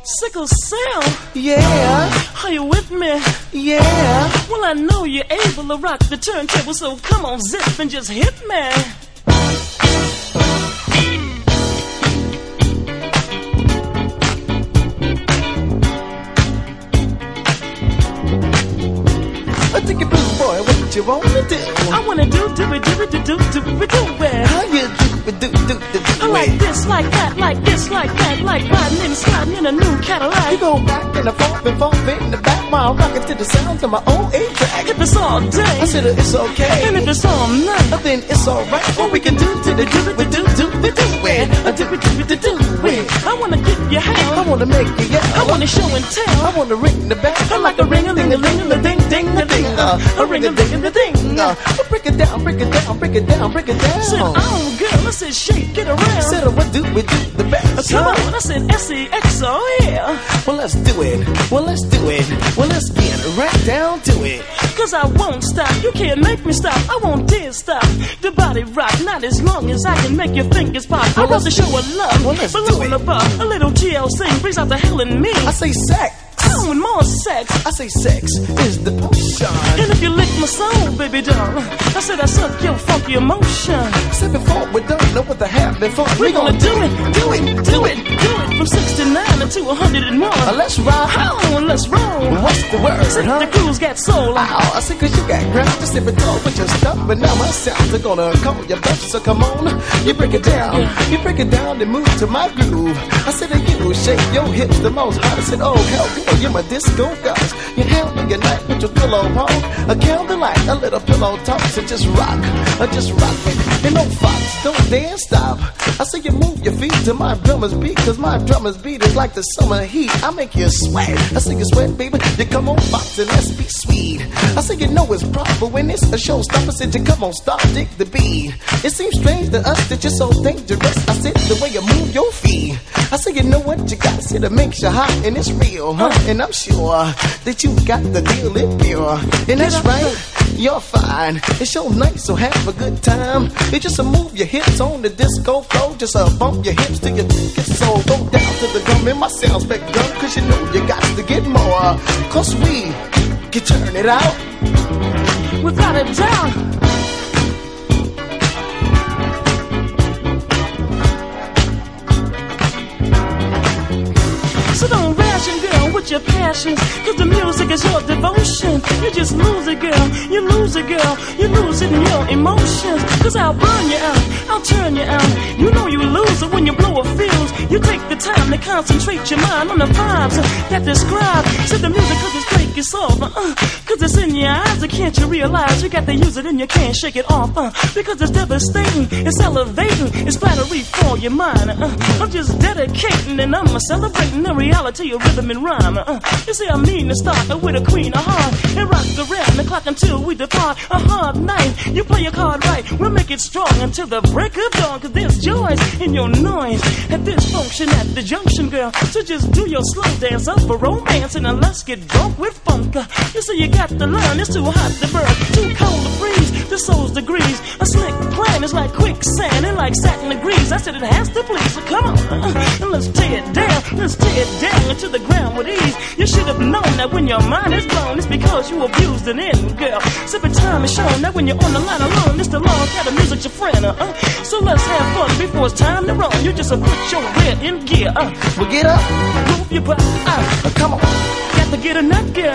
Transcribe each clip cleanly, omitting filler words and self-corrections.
Sickle cell? Yeah. Are you with me? Yeah. Well, I know you're able to rock the turntable, so come on, zip and just hit me. I think it blues boy, what you wanna do? I wanna do it. How you do I like this, like that, like this, like that, like riding and sliding in a new Cadillac. You go back and forth in the back while rocking to the sounds of my own A-track. If it's all day, I said it's okay. and if it's all night, then it's alright. What we can do to the do it. I wanna get your hand, I wanna make you yell. I wanna show and tell. I wanna ring the bell. I like a ring-a-ling-a-ling-a-ling-a-ding-a-ding. A ring-a-ding-a-ding. Break it down, break it down, break it down, break it down. Said, oh girl, I said shake it around. Said what do we do the best? Come on, I said S-E-X, oh yeah. Well, let's do it. Well, let's do it. Well, let's get right down to it. Cause I won't stop, you can't make me stop. I won't dare stop. The body rock, not as long as I can make your fingers pop. I love to show a love, below and above. A little TLC brings out the hell in me. I say sex. Oh, and more sex. I say sex is the potion. And if you lick my soul, baby doll, I said I suck your funky emotion. Said before we don't know what to have before. We're gonna do it. From 69 to 101. Let's rock. Oh, and let's roll. What's the word, Said huh? the groove's got soul. I said cause you got ground to sip it all with your stuff. But now my sounds are gonna call your bluff. So come on, you break it down. You break it down and move to my groove. I said that you shake your hips the most hard. I said, oh hell, girl, you're my disco goddess. You handle your night with your pillow punk. A candlelight, a little pillow talk. So just rock me. And no fox, don't dare stop. I say you move your feet to my drummer's beat. Cause my drummer's beat is like the summer heat. I make you sweat. I say you sweat, baby. You come on, box and let's be sweet. I say you know it's proper when it's a showstopper. I said you come on, stop, dig the beat. It seems strange to us that you're so dangerous. I said the way you move your feet. I say you know what you got. I said it makes you hot and it's real, huh? And I'm sure that you got the deal, it pure. And that's right, you're fine. It's so nice, so have a good time. It's just a move your hips on the disco floor. Just bump your hips till you get so go down to the drum. And my sounds back drum, cause you know you got to get more. Cause we can turn it out without a doubt. So don't ration, girl, with your passions. Cause the music is your devotion. You just lose it, girl. You lose it, girl. You lose it in your emotions. Cause I'll burn you out. I'll turn you out. You know you lose it when you blow a fuse. You take the time to concentrate your mind on the vibes that describe. Said the music cause it's break it's off. Cause it's in your eyes. Can't you realize you got to use it and you can't shake it off. Because it's devastating. It's elevating. It's flattery for your mind. I'm just dedicating and I'm celebrating the reality of rhythm and rhyme. You see, I mean to start with a queen of heart and rock around the clock until we depart. A hard night, you play your card right. We'll make it strong until the break of dawn. Cause there's joys in your noise at this function at the junction, girl. So just do your slow dance up for romance and then let's get drunk with funk. You see, you got to learn. It's too hot to burn, too cold to freeze. The soul's degrees. A slick plan is like quicksand and like satin degrees. I said it has to please. So come on, and let's tear it down. Let's tear it down to the ground with ease. You should have known that when your mind is blown, it's because you abused an end, girl. Sipping time is shown that when you're on the line alone, it's the long kind of music's your friend. So let's have fun before it's time to run. You just put your head in gear. Well, get up, move your body. Come on, got to get a nut, girl.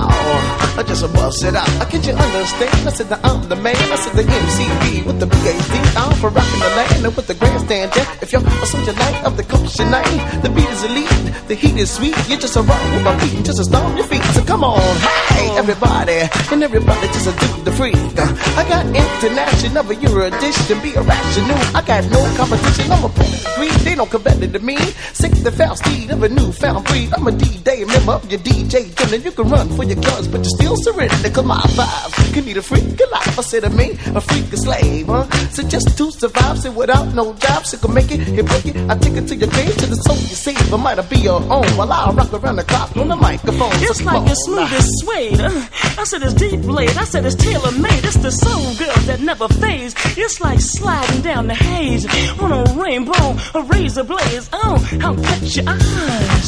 Ow, I just bust it out. Can't you understand? I said that I'm the man. I said the MCB with the BAD. I'm for rocking the land and with the grandstand. Yeah. If you're a soldier night of the culture night, the beat is elite, the heat is sweet. You just rock with my feet, just stomp your feet. So come on, hey everybody, and everybody just do the freak. I got international, but you're a dish to be irrational. I got no competition. I'm a degree. They don't compare to me. Sick the foul steed of a newfound breed. I'm a D-Day member of your DJ. And you can run for your guns, but you still surrender. Cause my vibes can need a freak alive. I said to me, a freak a slave, huh? So just to survive, say without no job, so can make it, hit break it. I take it to your grave, to the soul you save. I might be your own while I rock around the clock on the microphone. It's like it's smooth as suede. I said it's deep laid. I said it's tailor made. It's the soul girl that never fades. It's like sliding down the haze on a rainbow, a razor blaze. Oh, how catch your eyes.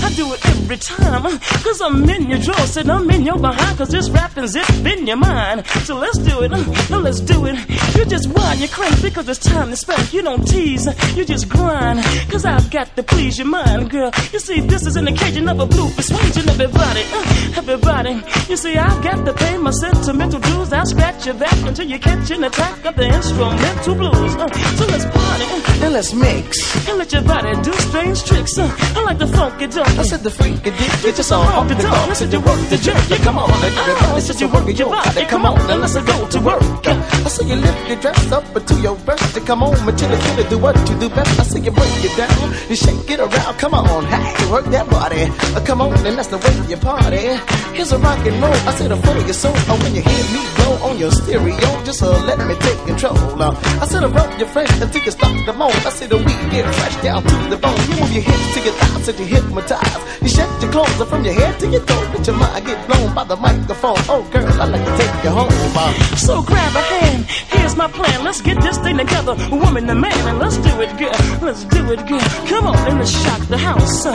I do it every time. Cause I'm in your drawers and I'm in your behind. Cause this rapping's it in your mind. So let's do it, let's do it. You just whine, you crank because it's time to spank. You don't tease, you just grind. Cause I've got to please your mind, girl. You see, this is an occasion of a blue persuasion. Everybody. You see, I've got to pay my sentimental dues. I'll scratch your back until you catch an attack of the instrumental blues. So let's party and let's mix and let your body do strange tricks. I like the funky dunk. I said the freaky dick, get your song off the dog. I said you work the jerk, yeah, come on. Everybody said you work your body, come on, and let's go to work. I said you lift your dress up to your breast, come on, Matilda, do what you do best. I said you break it down, you shake it around, come on, hey, work that body. Come on, and that's the way you party. Here's a rock and roll, I said for your soul. When you hear me blow on your stereo, just let me take control. I said rub your fresh until you stop the moan. I said we get fresh down to the bone. You move your hips to your thighs and you hypnotize. You shake your clothes from your head to your toe. Let your mind get blown by the microphone. Oh girl, I like to take you home. So grab a hand, here's my plan. Let's get this thing together, woman and man, and let's do it, girl. Let's do it, girl. Come on, and let's shock the house.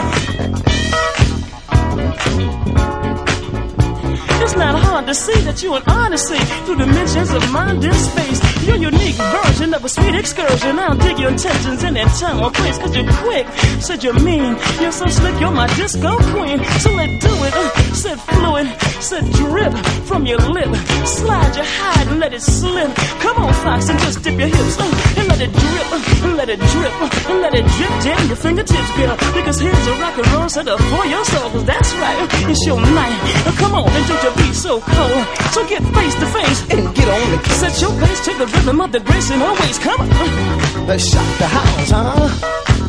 It's not hard to see that you an odyssey through dimensions of mind and space. Your unique version of a sweet excursion. I'll dig your intentions in that time or place. Cause you're quick, said you're mean. You're so slick, you're my disco queen. So let's do it, said fluid, said drip from your lip. Slide your hide and let it slip. Come on, Fox, and just dip your hips and let it drip, and let it drip, and let it drip down your fingertips, girl. Because here's a rock and roll set up for your soul. Cause that's right, it's your night. Come on, and do your beat so cold. So get face to face and get on it. Set your pace to the rhythm of the grace and always come on. Let's shock the house, huh?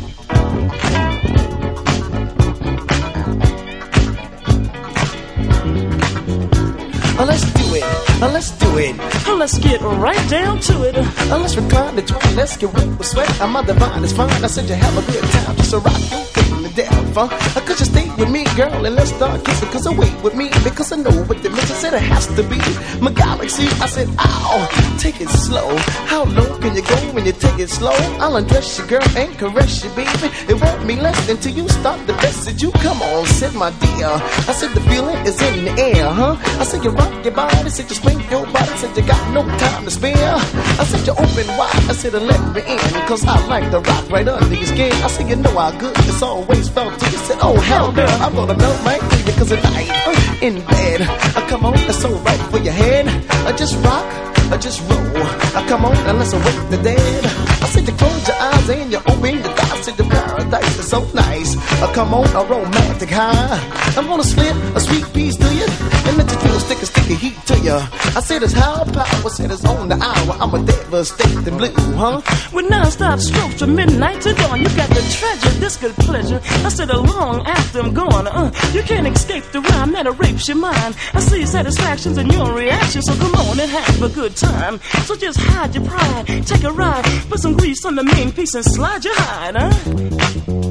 Let's do it, let's do it. Let's get right down to it. Let's recline the twine, let's get wet with sweat. I'm the divine, it's fine. I said you have a good time, just a rock you feeling the death, huh? Could you stay with me, girl, and let's start kissing? Cause I wait with me, because I know what the mission said it has to be. My galaxy, I said, ow, take it slow. How low can you go when you take it slow? I'll undress you, girl, and caress you, baby. It won't be less until you start the best that you come on, said my dear. I said the feeling is in the air, huh? I said you rock your body, said you swing your body, said you got no time to spare. I said you open wide, I said let me in, cause I like to rock right under your skin. I said you know how good it's always felt to you. Said oh hell girl, I'm gonna melt my baby cause tonight in bed. Come on, that's so right for your head. Just rock, just roll. Come on, and let's awake the dead. I said you close your eyes and you open your thighs. Said the paradise is so nice. Come on, a romantic high. I'm gonna slip a sweet piece to you and let you feel sticky heat to you. I said it's high power, said it's on the hour. I'm a devastating blue, huh? With non-stop strokes from midnight to dawn, you got the treasure, this good pleasure. I said long after I'm gone, you can't escape the rhyme that rapes your mind. I see satisfactions in your reaction, so come on and have a good time. So just hide your pride, take a ride, put some grease on the main piece and slide your hide, huh?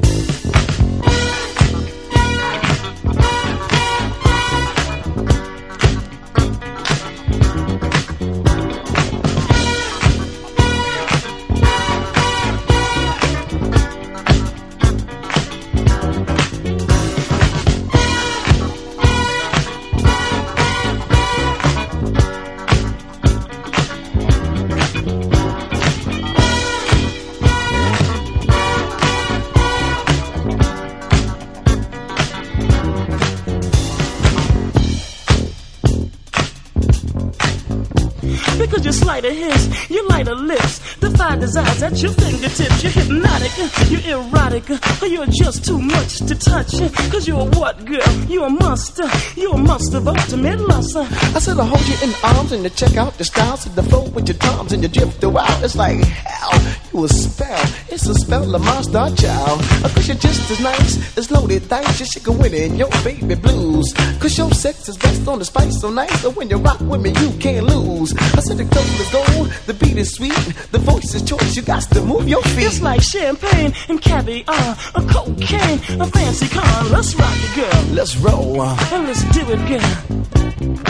Because you sleight of his, you light of lips, defy desires at your fingertips. You're hypnotic, you're erotic, you're just too much to touch. Cause you're a what, girl? You're a monster of ultimate lust. I said I hold you in arms and you check out the styles of the flow with your toms and you drift out. It's like hell, you a spell. It's a spell of my star child. Cause you're just as nice as loaded dice. You should go win in your baby blues. Cause your sex is based on the spice so nice. So when you rock with me, you can't lose. I said the gold is gold, the beat is sweet, the voice is choice, you got to move your feet. It's like champagne and caviar, a cocaine, a fancy car. Let's rock it, girl. Let's roll. And let's do it, girl.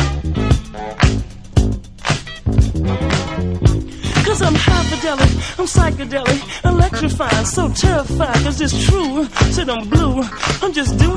Cause I'm hyperdelic, I'm psychedelic, electrifying, so terrifying. Cause it's true, said I'm blue, I'm just doing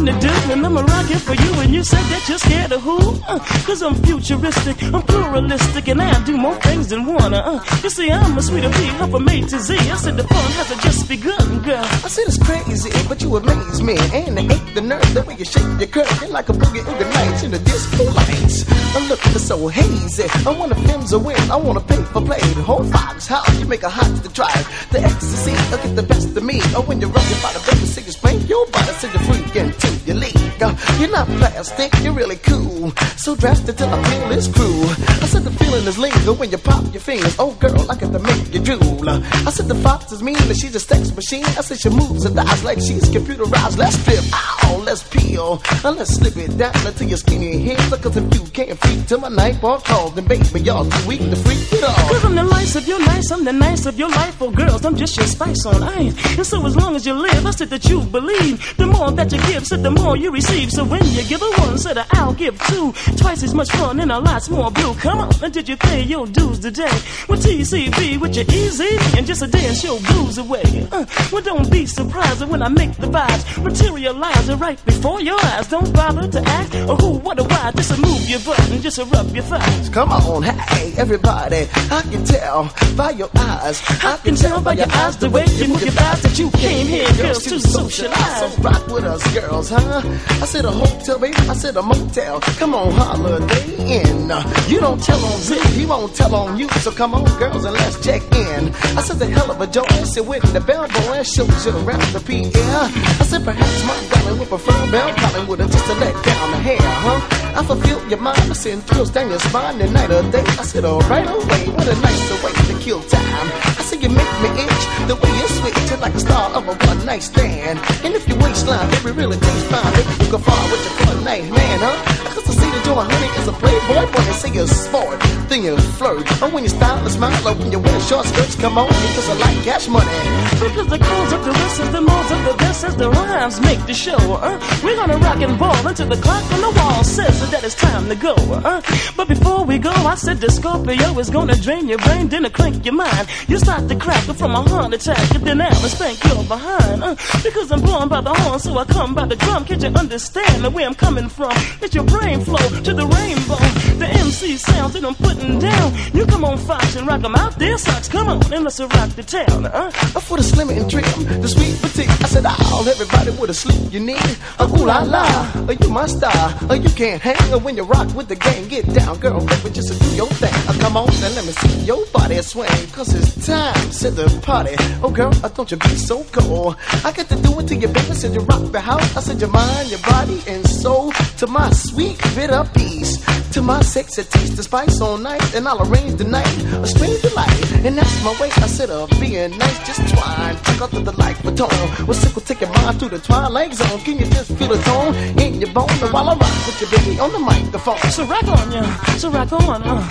something to do, and I'm a rockin' for you, and you said that you're scared of who? Cause I'm futuristic, I'm pluralistic, and I do more things than one. You see, I'm a sweeter pea, up from A to Z. I said the fun hasn't just begun, girl. I said it's crazy, but you amaze me, and it ain't the nerve, the way you shake your curve, you're like a boogie oogie nights in the disco lights. I'm looking so hazy, I wanna films a win, I wanna pay for play. The whole Fox house, you make a hot to try. The ecstasy, look at the best of me. Oh, when you're rocking by the baby, sing you spank your body, send you freak into your league. You're not plastic, you're really cool. So drastic till I feel this cruel. I said the feeling is legal when you pop your fingers. Oh girl, I got to make you drool. I said the fox is mean, that she's a sex machine. I said she moves and dies like she's computerized. Let's strip, ow, let's peel. Let's slip it down until your skinny hands. Cause if you can't freak till my night ball calls, then baby, y'all too weak to freak it all. Cause I'm the lice of your life, I'm the nice of your life. Oh girls, I'm just your spice on ice. And so as long as you live, I said that you believe. The more that you give, said the more you receive. So when you give a one, said I'll give two. Twice as much fun and a lot more blue. Come on, and did you pay your dues today? With TCB, with your easy, and just a dance your blues away. Well, don't be surprised when I make the vibes materialize right before your eyes. Don't bother to ask or who, what, or why. Just move your butt and just rub your thighs. Come on, hey, everybody, I can tell by your eyes. I can tell by your eyes the way you move your thighs that you came here, girls, to socialize. So rock with us, girls, huh? I said a hotel, baby, I said a motel. Come on, Holiday Inn. You don't tell on Zip, he won't tell on you. So come on, girls, and let's check in. I said the hell of a joy, sit with the bellboy and shows you around the P.R. I said perhaps my darling would prefer Bell Calling with her just to let down the hair, huh? I fulfill your mind, I send thrills down your spine the night or day. I said, oh, right away, what a nicer way to kill time. I said you make me itch, the way you switch it like a star of a one-night stand. And if your waistline, baby, really tastes fine, baby, you can fall with your one-night man, huh? Cause I see that you're a honey is a playboy, boy, you say you're sport, then you flirt. Or when you style and smile, or when you wear short skirts, come on, because I like cash money. Because the cause of the rest is the most of the best as the rhymes make the show, We're gonna rock and ball until the clock on the wall says that it's time to go, But before we go, I said the Scorpio is gonna drain your brain, then crank your mind. You start to crack from a heart attack, and then I'ma spank your behind, Because I'm born by the horn, so I come by the drum. Can't you understand the way I'm coming from? It's your brain flow to the rainbow. The MC sounds that I'm putting down. You come on, Fox, and rock them out there, socks. Come on, and let's rock the town, For the slim and trim, the sweet petite. I said, oh, everybody with a sleep you need. Ooh la la, you my star. You can't hang when you rock with the gang. Get down, girl, baby, just to do your thing. Come on, and let me see your body swing. Cause it's time to the party. Oh, girl, don't you be so cold. I got to do it to your baby. Said you rock the house. I said your mind, your body, and soul. To my sweet bitter peace. To my sexy taste, the spice all night. And I'll arrange the night, a strange delight. And that's my way, I said, being nice, just twine. Check out the delightful tone. Well, sick will take your mind through the twilight zone. Can you just feel the tone in your bone? And while I rock with your baby on the microphone. So rock on, yeah. So rock on,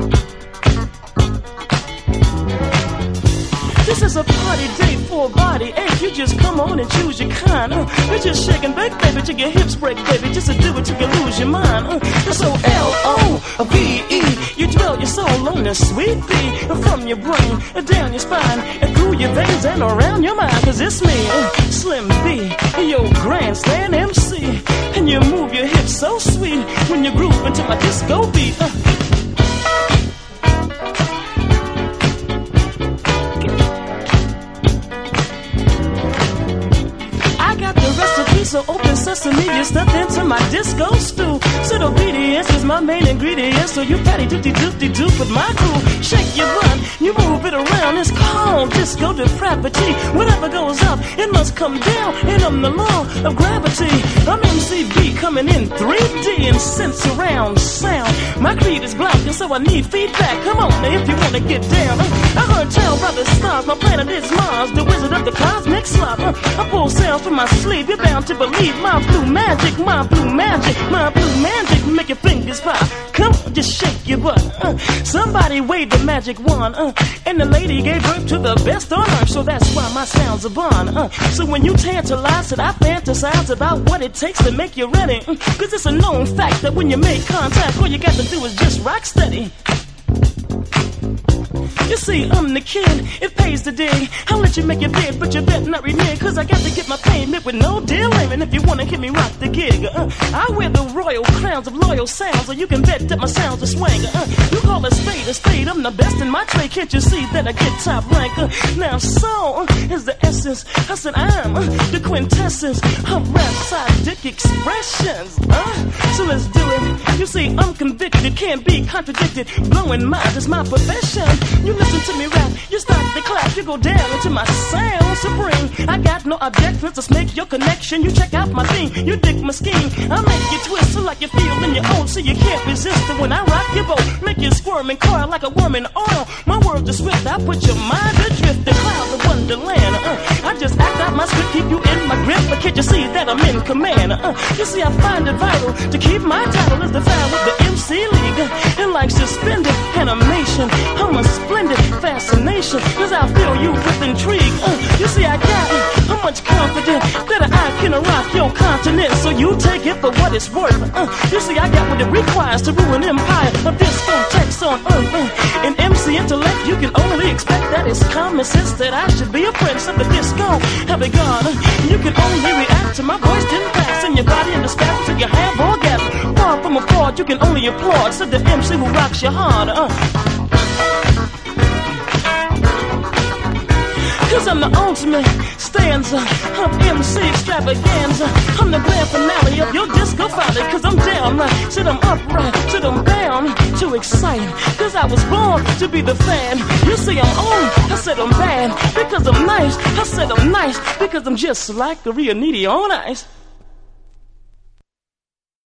This is a party day for a body ache. You just come on and choose your kind. You just shake and bake, baby, till your hips break, baby. Just to do it till you lose your mind. It's so L-O-V-E. You dwell your soul on the sweet beat. From your brain, down your spine, and through your veins and around your mind. Cause it's me, Slim B, your grandstand MC. And you move your hips so sweet when you groove into my disco beat. So open sesame, you step into my disco stew. So obedience is my main ingredient. So you patty doopty doopty doop with my crew. Shake your butt, you move it around. It's called disco depravity. Whatever goes up, it must come down. And I'm the law of gravity. I'm MCB coming in 3D and sense around sound. My creed is blocked and so I need feedback. Come on now if you wanna get down. I heard tell by the stars, my planet is Mars, the wizard of the cosmic slop. I pull sounds from my sleeve, you're bound to believe my blue magic, my blue magic, my blue magic, make your fingers pop. Come on, just shake your butt. Somebody waved the magic wand, and the lady gave birth to the best on earth. So that's why my sounds are born. So when you tantalize it, I fantasize about what it takes to make you ready. Cause it's a known fact that when you make contact, all you got to do is just rock steady. You see, I'm the kid, it pays to dig. I'll let you make your bed, but you better not renege, cause I got to get my payment with no dealing. And if you wanna hear me rock the gig, I wear the royal crowns of loyal sounds, so you can bet that my sounds are swang. You call a spade, I'm the best in my trade. Can't you see that I get top rank? Now soul is the essence. I said I'm the quintessence of rap side dick expressions. So let's do it. You see, I'm convicted, can't be contradicted. Blowing minds is my profession. You listen to me rap, you start to clap, you go down into my sound supreme. I got no objections, let's make your connection. You check out my theme, you dig my scheme. I make you twist so like you feel in your own, so you can't resist it when I rock your boat. Make you squirm and coil like a worm in oil. My words are swift, I put your mind adrift. The clouds of wonderland. I just act out my script, keep you in my grip. But can't you see that I'm in command? You see, I find it vital to keep my title as the file with the MC League. And like suspended animation, I'm a splendid fascination, cause I fill you with intrigue. You see, I got how much confidence that I can rock your continent, so you take it for what it's worth. You see, I got what it requires to rule an empire of discotheques on earth. In MC intellect, you can only expect that it's common sense that I should be a prince of the disco. Have it gone? You can only react to my voice didn't pass in your body and the spasms till you have orgasm. Far from a fraud, you can only applaud, said the MC who rocks your heart. Cause I'm the ultimate stanza of MC extravaganza. I'm the grand finale of your disco finale. Cause I'm downright, said I'm upright, said I'm bound to excite. Cause I was born to be the fan. You say I'm on, I said I'm bad because I'm nice. I said I'm nice because I'm just like a real needy on ice.